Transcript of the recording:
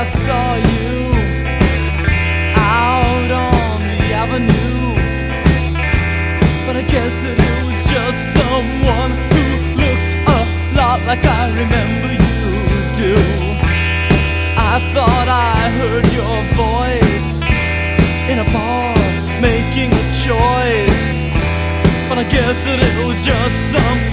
I saw you out on the avenue, but I guess that it was just someone who looked a lot like I remember you do. I thought I heard your voice in a bar making a choice, but I guess that it was just some